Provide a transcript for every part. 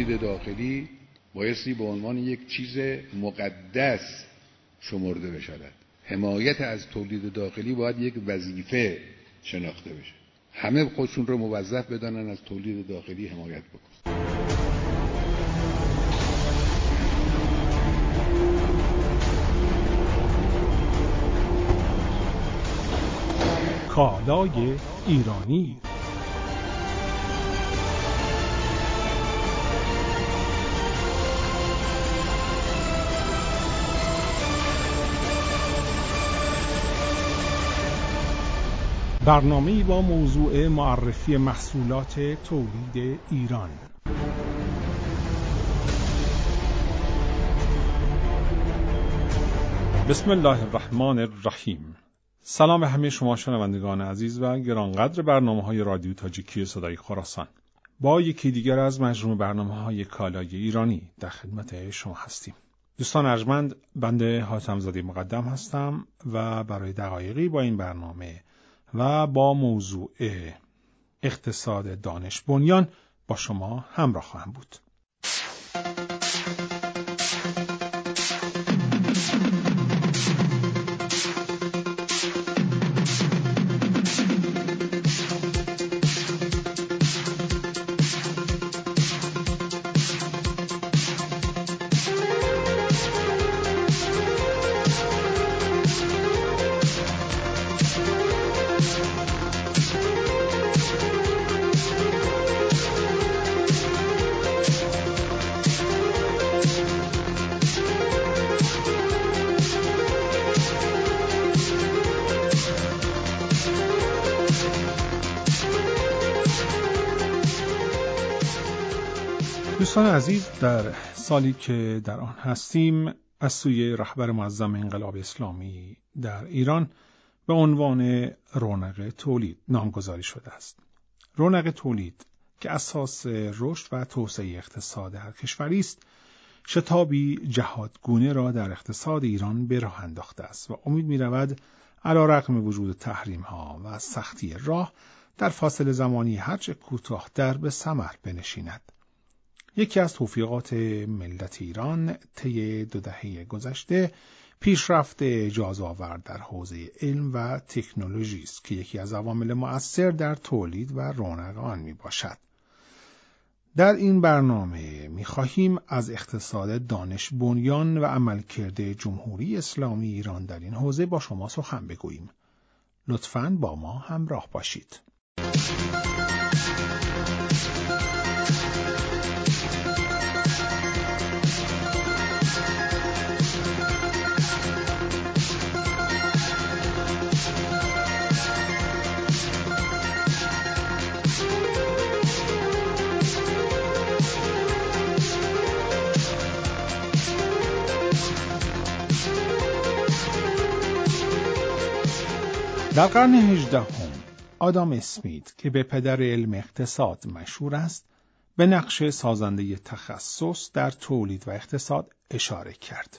تولید داخلی بایستی به عنوان یک چیز مقدس شمرده بشود. حمایت از تولید داخلی باید یک وظیفه شناخته بشه. همه خودشون رو موظف بدانن از تولید داخلی حمایت بکنن. کالای ایرانی. برنامه‌ای با موضوع معرفی محصولات تولید ایران. بسم الله الرحمن الرحیم. سلام به همه شما شنوندگان عزیز و گرانقدر برنامه‌های رادیو تاجیکی صدای خراسان. با یکی دیگر از مجموع برنامه‌های کالای ایرانی در خدمت شما هستیم. دوستان ارجمند، بنده حاتم‌زاده مقدم هستم و برای دقایقی با این برنامه و با موضوع اقتصاد دانش بنیان با شما همراه خواهم بود. دوستان عزیز، در سالی که در آن هستیم از سوی رهبر معظم انقلاب اسلامی در ایران به عنوان رونق تولید نامگذاری شده است. رونق تولید که اساس رشد و توسعه اقتصاد هر کشوری است، شتابی جهادگونه را در اقتصاد ایران به راه انداخته است و امید می‌رود علی‌رغم وجود تحریم‌ها و سختی راه در فاصله زمانی هرچه کوتاه‌تر به ثمر بنشیند. یکی از توفیقات ملت ایران طی 2 دهه گذشته پیشرفت اعجازآور در حوزه علم و تکنولوژی است که یکی از عوامل مؤثر در تولید و رونق آن میباشد. در این برنامه می‌خواهیم از اقتصاد دانش بنیان و عملکرد جمهوری اسلامی ایران در این حوزه با شما سخن بگوییم. لطفاً با ما همراه باشید. در قرن 18 آدام اسمیت که به پدر علم اقتصاد مشهور است، به نقش سازنده تخصص در تولید و اقتصاد اشاره کرد.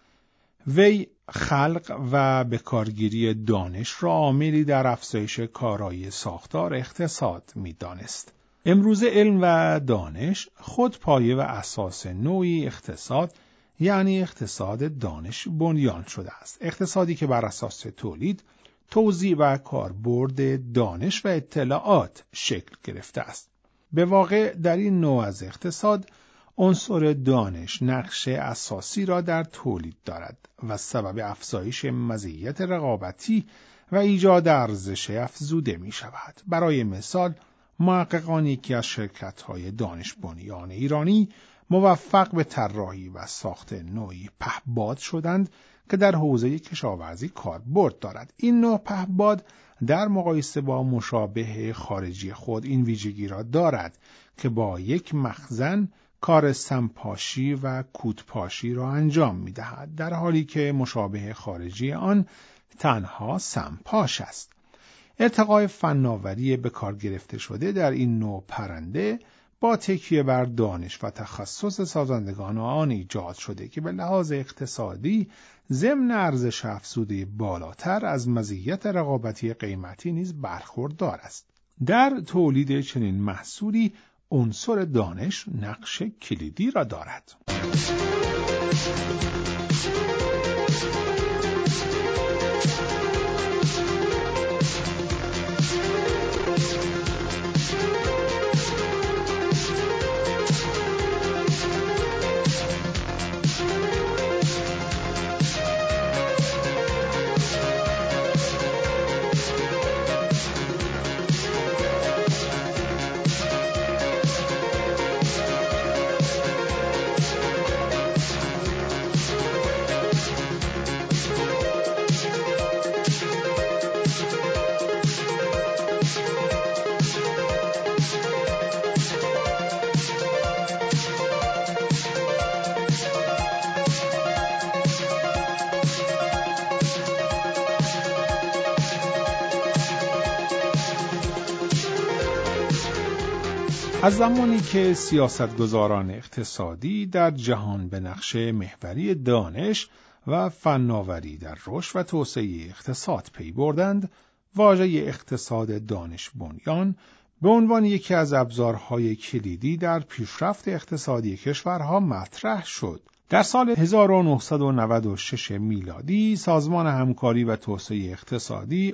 وی خلق و بکارگیری دانش را عاملی در افزایش کارایی ساختار اقتصاد می‌دانست. امروزه علم و دانش خود پایه و اساس نوعی اقتصاد، یعنی اقتصاد دانش بنیان شده است. اقتصادی که بر اساس تولید، توزیع و کاربرد دانش و اطلاعات شکل گرفته است. به واقع در این نوع از اقتصاد عنصر دانش نقش اساسی را در تولید دارد و سبب افزایش مزیت رقابتی و ایجاد ارزش افزوده می شود. برای مثال، محققان یکی از شرکت‌های دانش بنیان ایرانی موفق به طراحی و ساخت نوعی پهپاد شدند که در حوزه کشاورزی کاربرد دارد. این نوع پهپاد در مقایسه با مشابه خارجی خود این ویژگی را دارد که با یک مخزن کار سمپاشی و کودپاشی را انجام می‌دهد، در حالی که مشابه خارجی آن تنها سمپاش است. ارتقای فناوری به کار گرفته شده در این نوع پرنده با تکیه بر دانش و تخصص سازندگان آن ایجاد شده که به لحاظ اقتصادی ضمن ارزش افزوده بالاتر از مزیت رقابتی قیمتی نیز برخوردار است. در تولید چنین محصولی عنصر دانش نقش کلیدی را دارد. از زمانی که سیاستگزاران اقتصادی در جهان به نقش محوری دانش و فناوری در رشد و توسعه اقتصاد پی بردند، واژه اقتصاد دانش بنیان به عنوان یکی از ابزارهای کلیدی در پیشرفت اقتصادی کشورها مطرح شد. در سال 1996 میلادی سازمان همکاری و توسعه اقتصادی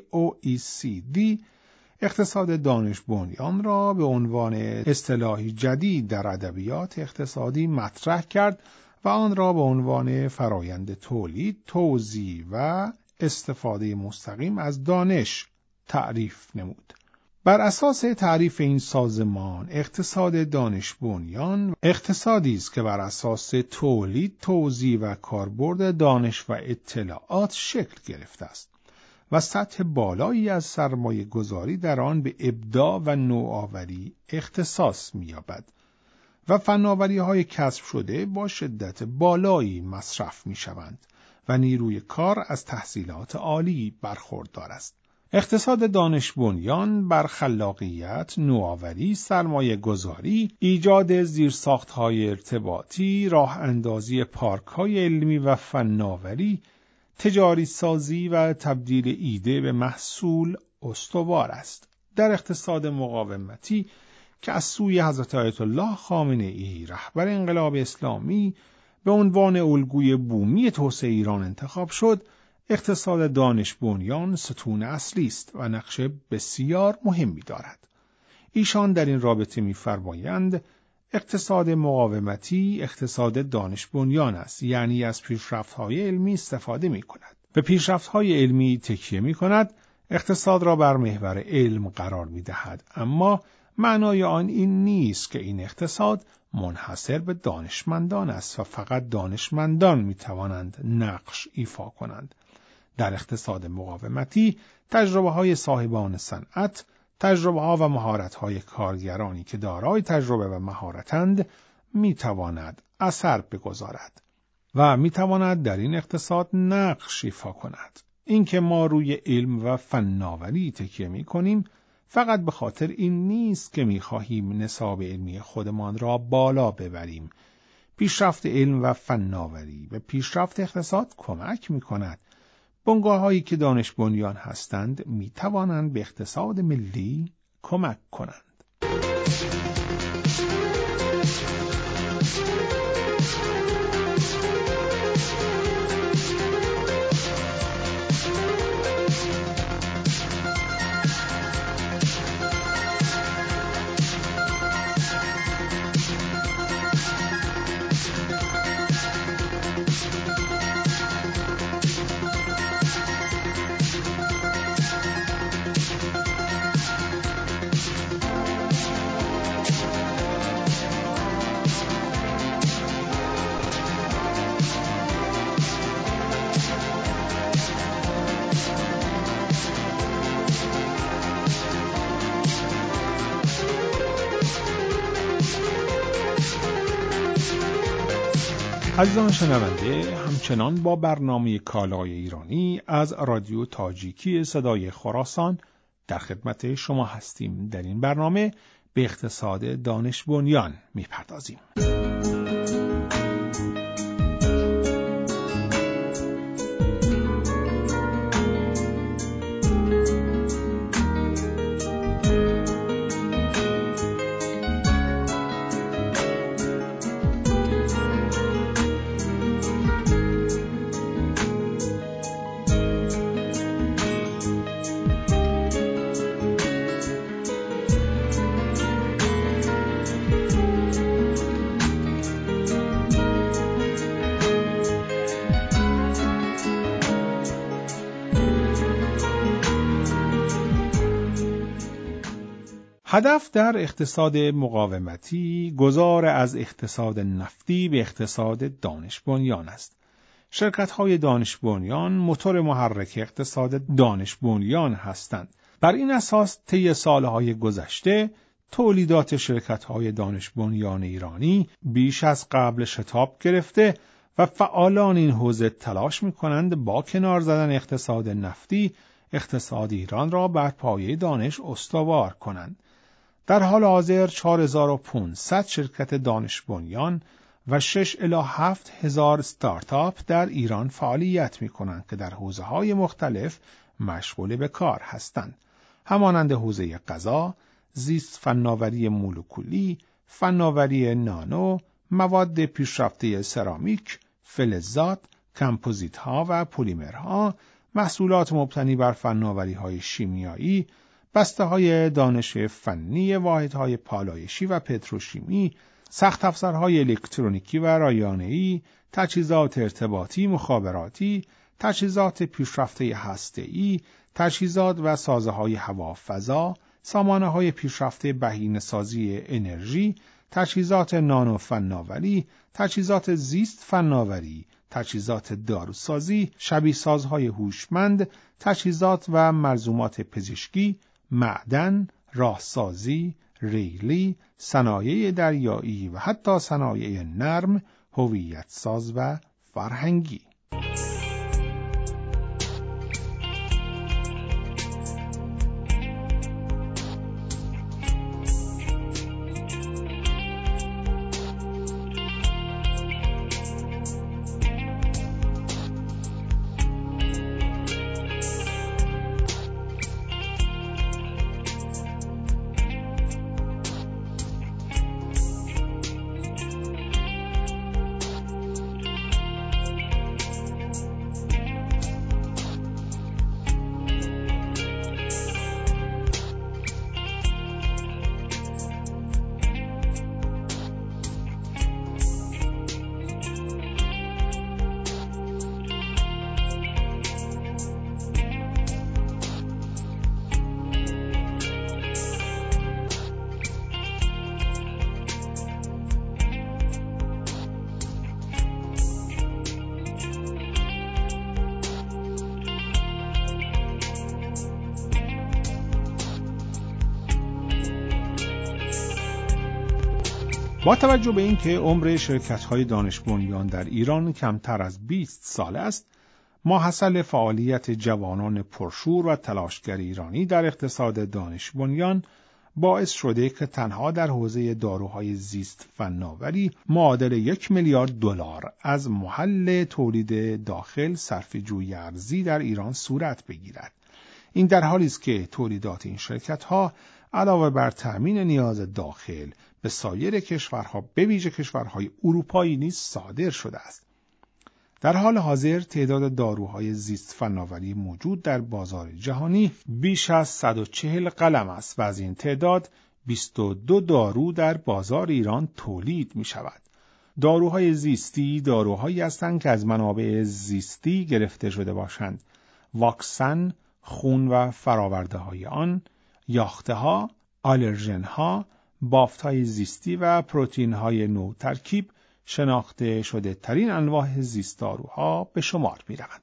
OECD اقتصاد دانش بنیان را به عنوان اصطلاحی جدید در ادبیات اقتصادی مطرح کرد و آن را به عنوان فرایند تولید، توزیع و استفاده مستقیم از دانش تعریف نمود. بر اساس تعریف این سازمان، اقتصاد دانش بنیان اقتصادی است که بر اساس تولید، توزیع و کاربرد دانش و اطلاعات شکل گرفته است و سطح بالایی از سرمایه گذاری در آن به ابداع و نوآوری اختصاص می‌یابد و فناوری‌های کسب شده با شدت بالایی مصرف می‌شوند و نیروی کار از تحصیلات عالی برخوردار است. اقتصاد دانش بنیان بر خلاقیت، نوآوری، سرمایه گذاری، ایجاد زیرساخت‌های ارتباطی، راه اندازی پارک‌های علمی و فناوری، تجاری سازی و تبدیل ایده به محصول استوار است. در اقتصاد مقاومتی که از سوی حضرت آیت الله خامنه‌ای رهبر انقلاب اسلامی به عنوان الگوی بومی توسعه ایران انتخاب شد، اقتصاد دانش بنیان ستون اصلی است و نقش بسیار مهمی دارد. ایشان در این رابطه می‌فرمایند اقتصاد مقاومتی اقتصاد دانش بنیان است، یعنی از پیشرفت‌های علمی استفاده می‌کند. به پیشرفت‌های علمی تکیه می‌کند، اقتصاد را بر محور علم قرار می‌دهد، اما معنای آن این نیست که این اقتصاد منحصر به دانشمندان است و فقط دانشمندان می‌توانند نقش ایفا کنند. در اقتصاد مقاومتی تجربه‌های صاحبان صنعت، تجربه‌ها و مهارت‌های کارگرانی که دارای تجربه و مهارتند می‌تواند اثر بگذارد و می‌تواند در این اقتصاد نقش ایفا کند. اینکه ما روی علم و فناوری تکیه می‌کنیم فقط به خاطر این نیست که می‌خواهیم نصاب علمی خودمان را بالا ببریم. پیشرفت علم و فناوری به پیشرفت اقتصاد کمک می‌کند. بنگاه‌هایی که دانش بنیان هستند می‌توانند به اقتصاد ملی کمک کنند. عزیزان شنونده، همچنان با برنامه کالای ایرانی از رادیو تاجیکی صدای خراسان در خدمت شما هستیم. در این برنامه به اقتصاد دانش بنیان می‌پردازیم. هدف در اقتصاد مقاومتی گذار از اقتصاد نفتی به اقتصاد دانش بنیان است. شرکت‌های دانش بنیان موتور محرک اقتصاد دانش بنیان هستند. بر این اساس طی سالهای گذشته تولیدات شرکت‌های دانش بنیان ایرانی بیش از قبل شتاب گرفته و فعالان این حوزه تلاش می‌کنند با کنار زدن اقتصاد نفتی اقتصاد ایران را بر پایه دانش استوار کنند. در حال حاضر 4500 شرکت دانش بنیان و 6 الی 7000 استارتاپ در ایران فعالیت می‌کنند که در حوزه‌های مختلف مشغول به کار هستند. همانند حوزه غذا، زیست فناوری مولکولی، فناوری نانو، مواد پیشرفته سرامیک، فلزات، کمپوزیت‌ها و پلیمرها، محصولات مبتنی بر فناوری‌های شیمیایی، بسته‌های دانش فنی، واحدهای پالایشی و پتروشیمی، سخت افزارهای الکترونیکی و رایانه‌ای، تجهیزات ارتباطی مخابراتی، تجهیزات پیشرفته هسته‌ای، تجهیزات و سازه‌های هوافضا، سامانه‌های پیشرفته بهینه‌سازی انرژی، تجهیزات نانو فناوری، تجهیزات زیست فناوری، تجهیزات داروسازی، شبیه سازهای هوشمند، تجهیزات و ملزومات پزشکی، معدن، راهسازی، ریلی، صنایع دریایی و حتی صنایع نرم، هویت ساز و فرهنگی. با توجه به اینکه عمر شرکت‌های دانش بنیان در ایران کمتر از 20 سال است، ماحصل فعالیت جوانان پرشور و تلاشگر ایرانی در اقتصاد دانش بنیان باعث شده که تنها در حوزه داروهای زیست فناوری معادل 1 میلیارد دلار از محل تولید داخل صرفه‌جویی ارزی در ایران صورت بگیرد. این در حالی است که تولیدات این شرکت‌ها علاوه بر تأمین نیاز داخل به سایر کشورها به ویژه کشورهای اروپایی نیز صادر شده است. در حال حاضر تعداد داروهای زیست فناوری موجود در بازار جهانی بیش از 140 قلم است و از این تعداد 22 دارو در بازار ایران تولید می شود. داروهای زیستی داروهایی هستند که از منابع زیستی گرفته شده باشند. واکسن، خون و فراورده های آن، یاخته ها، آلرژن ها، بافت های زیستی و پروتئین های نو ترکیب شناخته شده ترین انواع زیست داروها به شمار می روند.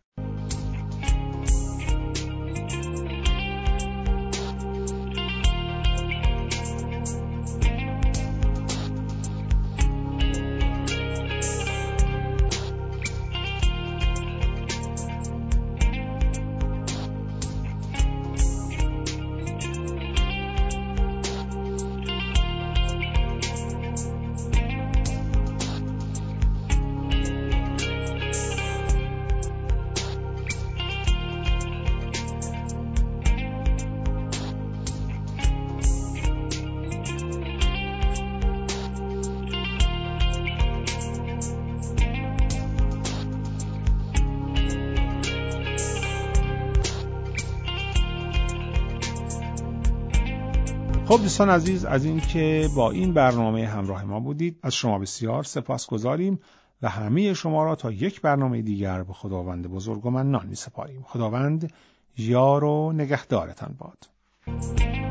خب دوستان عزیز، از این که با این برنامه همراه ما بودید از شما بسیار سپاسگزاریم و همه شما را تا یک برنامه دیگر به خداوند بزرگ و منان می سپاریم. خداوند یار و نگهدارتان باد.